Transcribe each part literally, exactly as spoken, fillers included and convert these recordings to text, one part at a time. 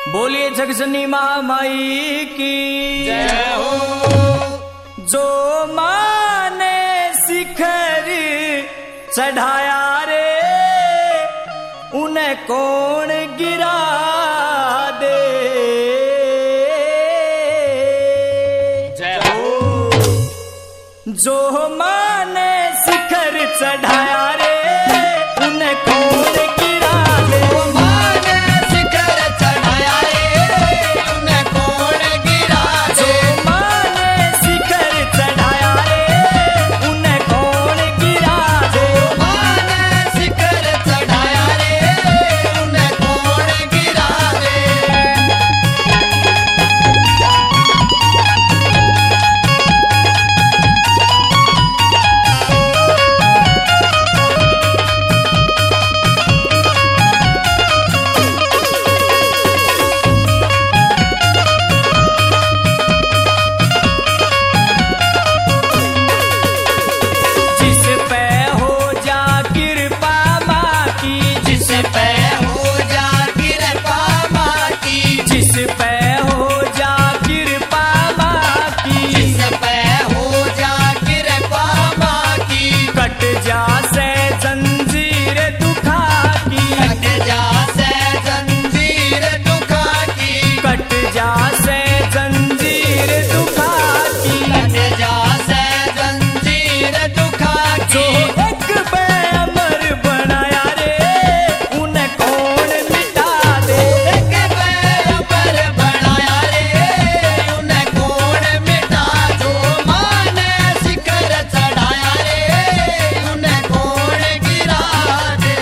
बोलिए जगजनी महामाई की जय हो। जो माँ ने शिखर चढ़ाया रे उन्हें कौन गिरा दे। जय हो। जो माँ ने शिखर चढ़ाया रे उन्हें कौन गिरा दे। माँ ने शिखर चढ़ाया रे उन्हें कौन गिरा दे। जो माँ ने शिखर चढ़ाया रे उन्हें कौन गिरा दे। माँ ने शिखर चढ़ाया रे उन्हें कौन गिरा दे। जिस पे हो जा कृपा माँ की, जिस पे हो जा कृपा माँ की, जिस पे हो जा कृपा माँ की, जिस पे हो जा कृपा माँ की, कट जा से जंजीर दुखा की, कट जा से जंजीर दुखा की, कट जा से जंजीर दुखा की। कट जा से जंजीर दुखा जो की। एक पे अमर बनाया रे उन्हें कौन मिटा दे। एक पैर पर बनाया रे उन्हें कौन मिटा। जो माँ ने शिखर चढ़ाया रे उन्हें कौन गिरा दे।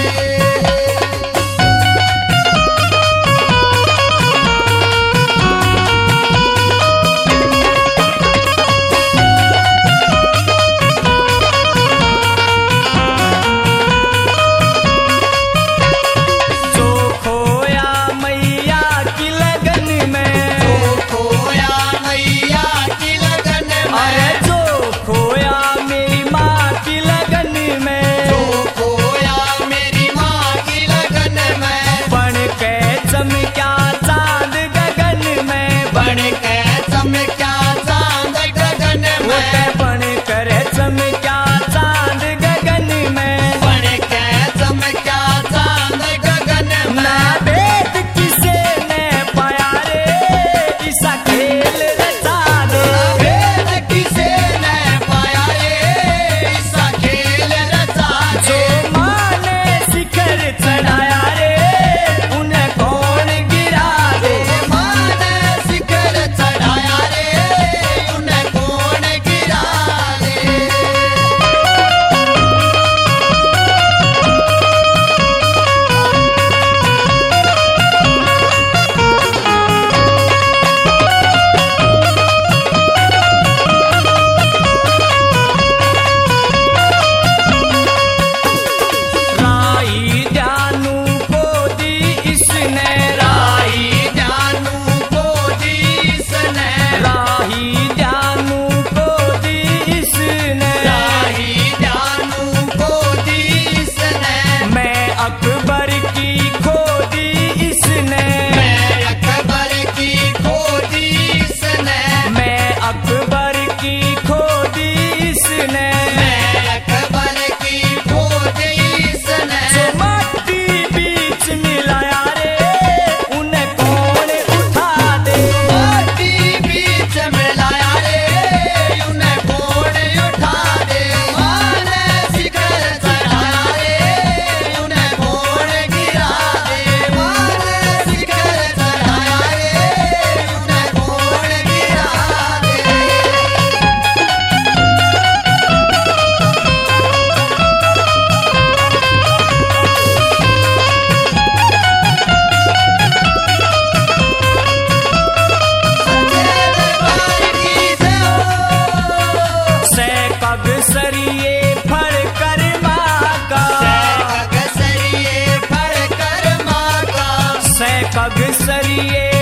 जो खोया मैया की लगन में, जो खोया मैया की लगन अरे में, जो खोया मेरी माँ की लगन में, जो खोया मेरी माँ की लगन में, बन के चमक्या चांद गगन में, बन के चमक्या चांद गगन वो ते में, बन कर चमक्या चांद गगन में। बन के चमक्या चांद गगन ना में। भेद किसे ने पाया रे ईसा खेल रचा दे। भेद किसे ने पाया रे ईसा खेल रचा जो दे। माँ ने शिखर चढ़ाया रे उन्हें कौन गिरा दे। माँ ने शिखर चढ़ाया रे उन्हें कौन गिरा दे। राई जानू को दी इसने, राही जानू को दी इसने, राही जानू को दी इसने। राही जानू को दी इसने, मैं अकबर की खोदी इसने, मैं अकबर की खोजी इसने, मैं अकबर की खोदी इसने। मैं अकबर की खोजी इसने। जो माटी बीच मिलाया रे उन्हें कौन उठा दे। माटी बीच में लाया रे उन्हें कौन उठा दे। माँ ने शिखर चढ़ाया रे उन्हें कौन गिरा दे। माँ ने शिखर चढ़ाया रे उन्हें कौन गिरा दे। सच्चे दरबार की जय हो। से कग सरिये फड़ कर माँ का, सैकग सरिये फड़ कर माँ का, से कग सरिये